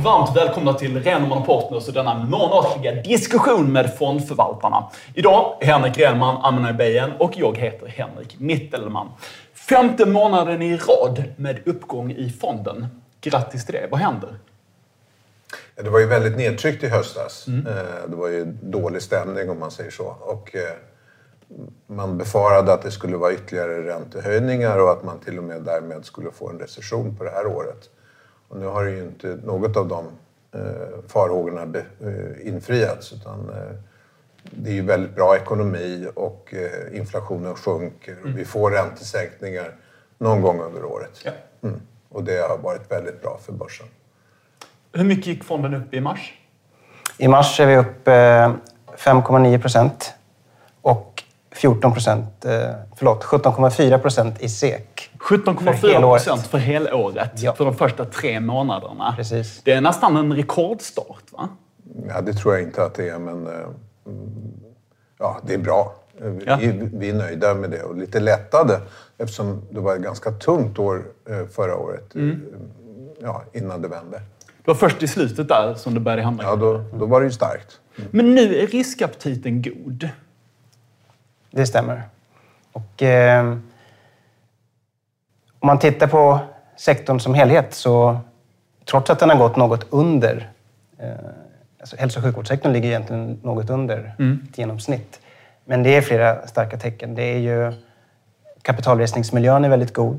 varmt välkomna till Rhenman & Partners och denna månatliga diskussion med fondförvaltarna. Idag Henrik Rhenman, Aminai Beyen och jag heter Henrik Mittelman. 5:e månaden i rad med uppgång i fonden. Grattis till det. Vad händer? Det var ju väldigt nedtryckt i höstas. Det var ju dålig stämning om man säger så. Och man befarade att det skulle vara ytterligare räntehöjningar och att man till och med därmed skulle få en recession på det här året. Och nu har det ju inte något av de farhågorna infriats, utan det är ju väldigt bra ekonomi och inflationen sjunker och vi får räntesänkningar någon gång under året. Ja. Och det har varit väldigt bra för börsen. Hur mycket gick fonden upp i mars? I mars är vi upp 5,9% och 17,4% i SEK. 17,4% för hela året, ja. För de första 3 månaderna. Precis. Det är nästan en rekordstart, va? Ja, det tror jag inte att det är, men ja, det är bra. Ja. Vi är nöjda med det och lite lättade eftersom det var ett ganska tungt år förra året innan det vände. Det var först i slutet där som det började handla. Ja, då var det ju starkt. Men nu är riskaptiten god. Det stämmer. Och om man tittar på sektorn som helhet så trots att den har gått något under, alltså hälso- och sjukvårdssektorn ligger egentligen något under ett genomsnitt. Men det är flera starka tecken. Det är ju kapitalresningsmiljön är väldigt god.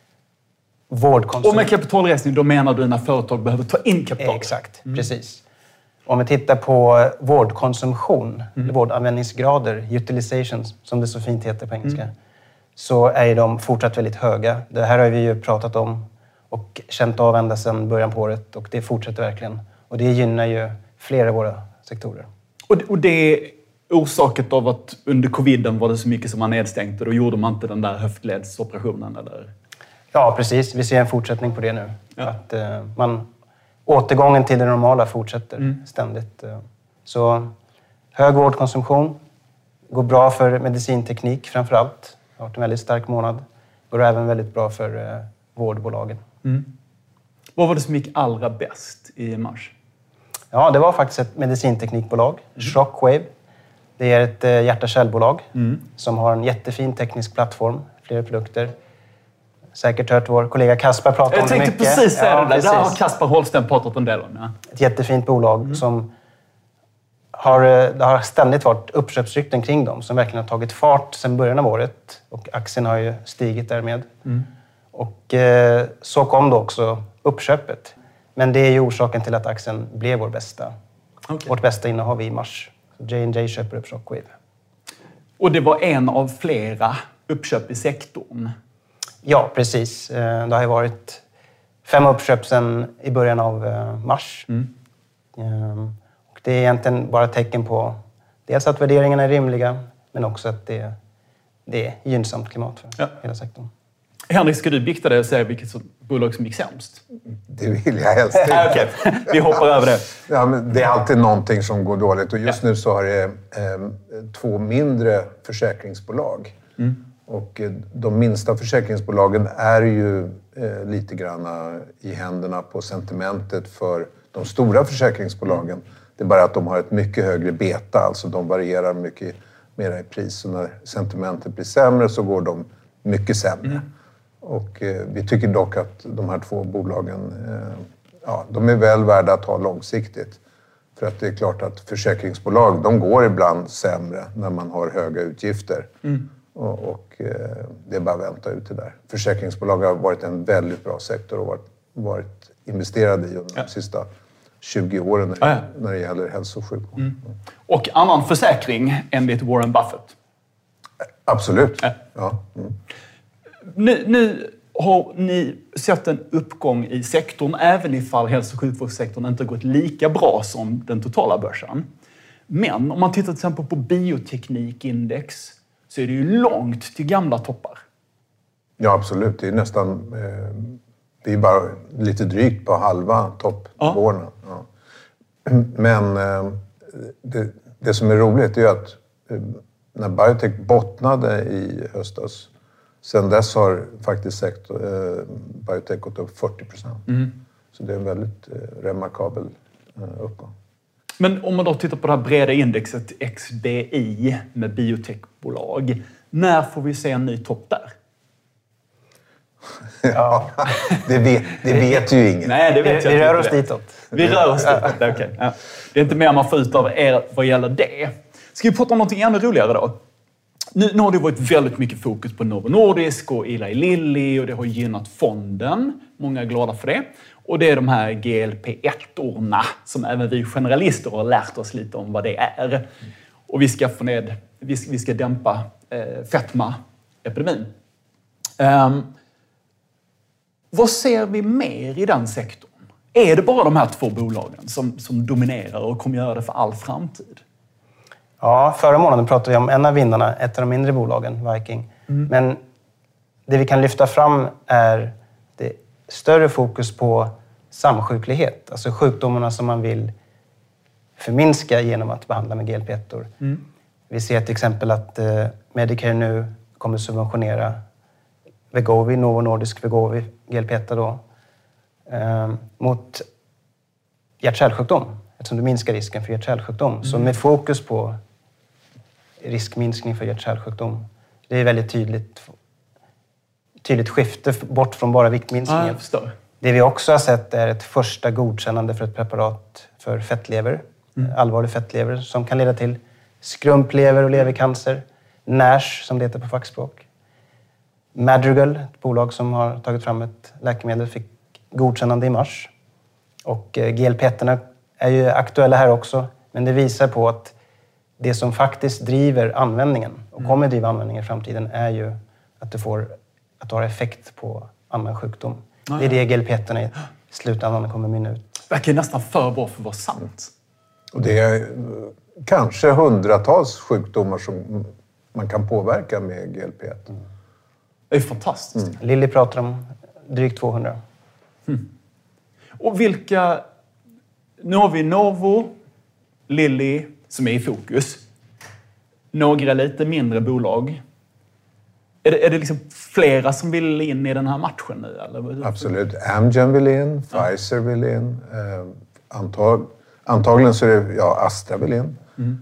Och med kapitalresning då menar du när företag behöver ta in kapital? Exakt, precis. Om vi tittar på vårdkonsumtion, vårdanvändningsgrader, utilization som det så fint heter på engelska, så är de fortsatt väldigt höga. Det här har vi ju pratat om och känt av ända sedan början på året och det fortsätter verkligen. Och det gynnar ju flera av våra sektorer. Och det är orsaket av att under coviden var det så mycket som var nedstängt och då gjorde man inte den där höftledsoperationen, eller? Ja, precis. Vi ser en fortsättning på det nu. Ja. Att återgången till det normala fortsätter ständigt. Så hög vårdkonsumtion går bra för medicinteknik framför allt. Det har varit en väldigt stark månad. Går även väldigt bra för vårdbolagen. Vad var det som gick allra bäst i mars? Ja, det var faktiskt ett medicinteknikbolag, Shockwave. Det är ett hjärt-kärlbolag som har en jättefin teknisk plattform, flera produkter. Säkert hört vår kollega Kaspar prata om det mycket. Jag tänkte precis säga det där. Det har Kaspar Holsten pratat en del om. Ja. Ett jättefint bolag som det har ständigt varit uppköpsrykten kring dem som verkligen har tagit fart sedan början av året. Och aktien har ju stigit därmed. Och så kom då också uppköpet. Men det är ju orsaken till att aktien blev vårt bästa innehav i mars. J&J köper upp Shockwave. Och det var en av flera uppköp i sektorn. Ja, precis. Det har ju varit 5 uppköp sedan i början av mars. Och det är egentligen bara ett tecken på dels att värderingarna är rimliga men också att det är gynnsamt klimat för hela sektorn. Henrik, ska du bikta dig och säga vilket bolag som gick sämst? Det vill jag helst inte. Okej, vi hoppar över det. Ja, men det är alltid någonting som går dåligt och just nu så har det 2 mindre försäkringsbolag. Och de minsta försäkringsbolagen är ju lite grann i händerna på sentimentet för de stora försäkringsbolagen. Det är bara att de har ett mycket högre beta, alltså de varierar mycket mer i pris. Och när sentimentet blir sämre så går de mycket sämre. Och vi tycker dock att de här 2 bolagen, de är väl värda att ha långsiktigt. För att det är klart att försäkringsbolag, de går ibland sämre när man har höga utgifter. Och det är bara att vänta ut det där. Försäkringsbolag har varit en väldigt bra sektor och varit investerade i under de sista 20 åren när det gäller hälso- och sjukvård. Och annan försäkring enligt Warren Buffett? Absolut. Ja. Nu har ni sett en uppgång i sektorn även ifall hälso- och sjukvårdssektorn inte gått lika bra som den totala börsen. Men om man tittar till exempel på bioteknikindex så är det ju långt till gamla toppar. Ja, absolut. Det är nästan... Det är bara lite drygt på halva toppnivåerna. Ja. Men det som är roligt är att när biotech bottnade i höstas, sen dess har faktiskt biotech gått upp 40%. Så det är en väldigt remarkabel uppgång. Men om man då tittar på det här breda indexet XBI med biotechbolag. När får vi se en ny topp där? Ja, det vet ju ingen. Nej, det vet jag vi inte. rör oss ditåt. Vi rör oss ditåt, okej. Okay. Ja. Det är inte mer man får ut av er vad gäller det. Ska vi prata om något ännu roligare då? Nu har det varit väldigt mycket fokus på Novo Nordisk och Eli Lilly och det har gynnat fonden. Många är glada för det. Och det är de här GLP-1-orna som även vi generalister har lärt oss lite om vad det är. Och vi ska få ned, vi ska dämpa fetmaepidemin. Vad ser vi mer i den sektorn? Är det bara de här 2 bolagen som dominerar och kommer göra det för all framtid? Ja, förra månaden pratade vi om en av vinnarna, ett av de mindre bolagen, Viking. Men det vi kan lyfta fram är det större fokus på samsjuklighet. Alltså sjukdomarna som man vill förminska genom att behandla med GLP-1. Vi ser till exempel att Medicare nu kommer subventionera Wegovy, Novo Nordisk Wegovy, GLP-1 då, mot hjärt-kärlsjukdom. Eftersom det minskar risken för hjärt-kärlsjukdom. Så med fokus på riskminskning för hjärt-kärlsjukdom. Det är väldigt tydligt skifte bort från bara viktminskningen. Det vi också har sett är ett första godkännande för ett preparat för fettlever. Allvarlig fettlever som kan leda till skrumplever och levercancer. NASH som det heter på fackspråk. Madrigal, ett bolag som har tagit fram ett läkemedel, fick godkännande i mars. Och GLP-1 är ju aktuella här också. Men det visar på att det som faktiskt driver användningen och kommer driva användningen i framtiden är ju att du har effekt på annan sjukdom. Det är det GLP-1 i slutändan kommer mynna ut. Verkar nästan för bra för att vara sant. Och det är kanske hundratals sjukdomar som man kan påverka med GLP-1. Det är fantastiskt. Lilly pratar om drygt 200. Och vilka... Nu har vi Novo, Lilly som är i fokus. Några lite mindre bolag. Är det liksom flera som vill in i den här matchen nu? Eller? Absolut. Amgen vill in, Pfizer vill in. Antagligen så är det Astra vill in.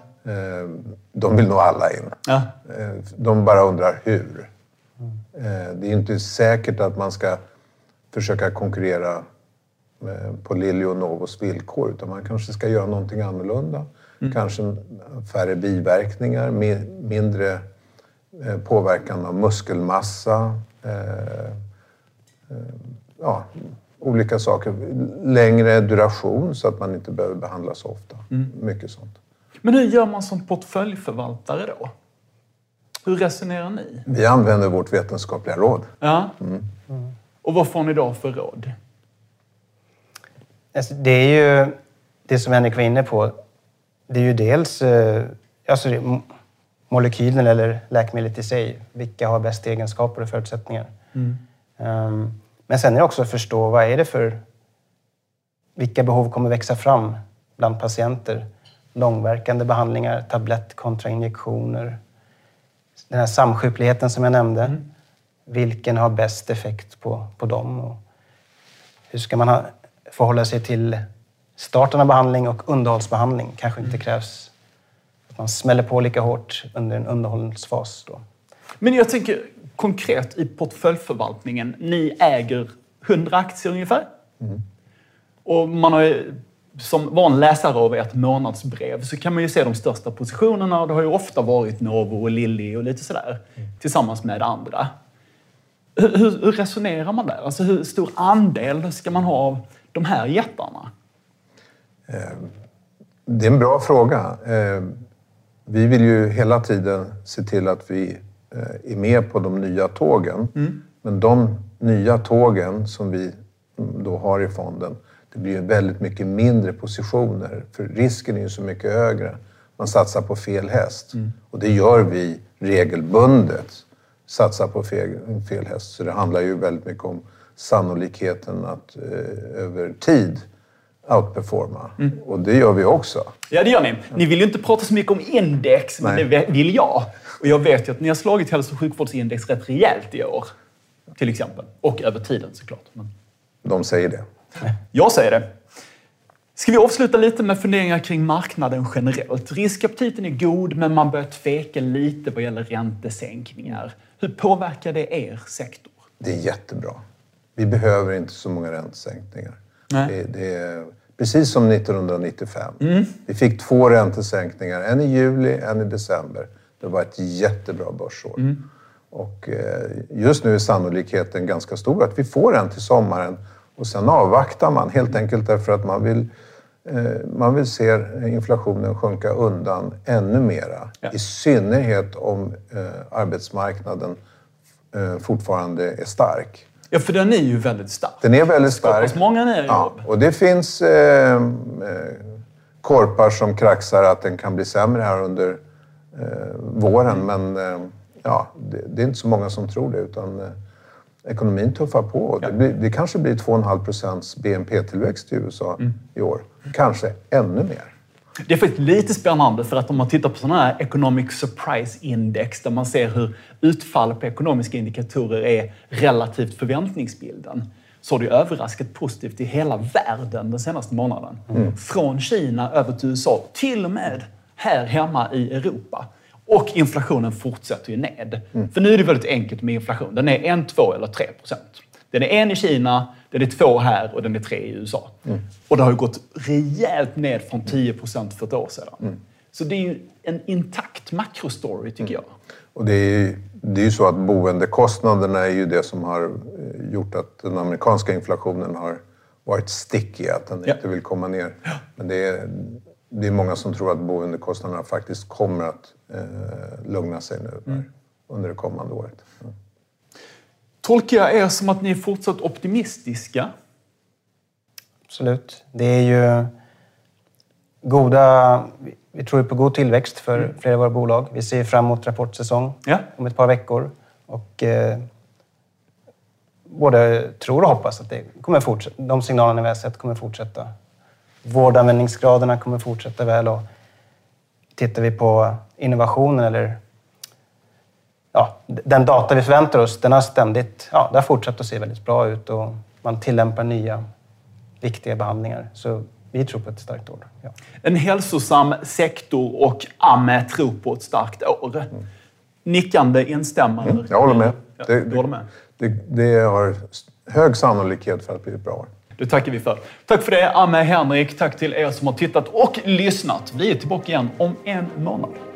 De vill nog alla in. Ja. De bara undrar hur. Det är inte säkert att man ska försöka konkurrera på Lilly och Novos villkor, utan man kanske ska göra någonting annorlunda. Kanske färre biverkningar, mindre påverkan av muskelmassa, olika saker. Längre duration så att man inte behöver behandlas så ofta. Mycket sånt. Men hur gör man som portföljförvaltare då? Hur resonerar ni? Vi använder vårt vetenskapliga råd. Ja. Och vad får ni då för råd? Alltså, det är ju det som Henrik var inne på. Det är ju dels molekylen eller läkemedlet i sig. Vilka har bäst egenskaper och förutsättningar. Men sen är det också att förstå vad är det för... Vilka behov kommer växa fram bland patienter? Långverkande behandlingar, tablett kontra injektioner. Den här samsjukligheten som jag nämnde. Vilken har bäst effekt på dem? Och hur ska man förhålla sig till starten av behandling och underhållsbehandling? Kanske inte krävs att man smäller på lika hårt under en underhållsfas då. Men jag tänker konkret i portföljförvaltningen. Ni äger 100 aktier ungefär. Och man har ju, som van läsare av ert månadsbrev så kan man ju se de största positionerna. Och det har ju ofta varit Novo och Lilly och lite sådär. Tillsammans med andra. Hur resonerar man där? Alltså hur stor andel ska man ha av de här jättarna? Det är en bra fråga. Vi vill ju hela tiden se till att vi är med på de nya tågen. Men de nya tågen som vi då har i fonden, det blir ju väldigt mycket mindre positioner. För risken är ju så mycket högre. Man satsar på fel häst. Och det gör vi regelbundet. Satsar på fel häst. Så det handlar ju väldigt mycket om sannolikheten att över tid outperforma. Och det gör vi också. Ja, det gör ni. Ni vill ju inte prata så mycket om index, men det vill jag. Och jag vet ju att ni har slagit hälso- och sjukvårdsindex rätt rejält i år. Till exempel. Och över tiden såklart. Men... De säger det. Jag säger det. Ska vi avsluta lite med funderingar kring marknaden generellt? Riskaptiten är god, men man börjar tveka lite vad gäller räntesänkningar. Hur påverkar det er sektor? Det är jättebra. Vi behöver inte så många räntesänkningar. Det är precis som 1995. Vi fick 2 räntesänkningar, en i juli, en i december. Det var ett jättebra börsår. Och just nu är sannolikheten ganska stor att vi får en till sommaren. Och sen avvaktar man helt enkelt därför att man vill se inflationen sjunka undan ännu mera. Ja. I synnerhet om arbetsmarknaden fortfarande är stark. Ja, för den är ju väldigt stark. Den är väldigt stark. Så många nya jobb. Ja, och det finns korpar som kraxar att den kan bli sämre här under våren. Men det är inte så många som tror det, utan ekonomin tuffar på. Ja. Det kanske blir 2,5% BNP-tillväxt i USA i år. Kanske ännu mer. Det är faktiskt lite spännande, för att om man tittar på sådana här Economic Surprise Index där man ser hur utfall på ekonomiska indikatorer är relativt förväntningsbilden, så har det överraskat positivt i hela världen den senaste månaden. Från Kina över till USA, till och med här hemma i Europa. Och inflationen fortsätter ju ned. För nu är det väldigt enkelt med inflation. Den är 1, 2 eller 3%. Den är 1 i Kina, den är 2 här och den är 3 i USA. Och det har ju gått rejält ned från 10% för ett år sedan. Så det är ju en intakt makrostory, tycker jag. Och det är ju så att boendekostnaderna är ju det som har gjort att den amerikanska inflationen har varit sticky, att den inte vill komma ner. Men det är många som tror att boendekostnaderna faktiskt kommer att lugna sig nu under det kommande året. Tolkar jag er som att ni är fortsatt optimistiska? Absolut. Det är ju goda... Vi tror på god tillväxt för flera av våra bolag. Vi ser fram emot rapportsäsong om ett par veckor. Och både tror och hoppas att det kommer fortsätta. De signalerna vi har sett kommer fortsätta. Vårdanvändningsgraderna kommer fortsätta väl. Och tittar vi på innovationen eller den data vi förväntar oss, den har ständigt, det har fortsatt att se väldigt bra ut och man tillämpar nya viktiga behandlingar. Så vi tror på ett starkt år. Ja. En hälsosam sektor och Amme tror på ett starkt år. Nickande instämmande. Jag håller med. Du håller med. Det har hög sannolikhet för att bli ett bra år. Det tackar vi för. Tack för det, Amme, Henrik. Tack till er som har tittat och lyssnat. Vi är tillbaka igen om 1 månad.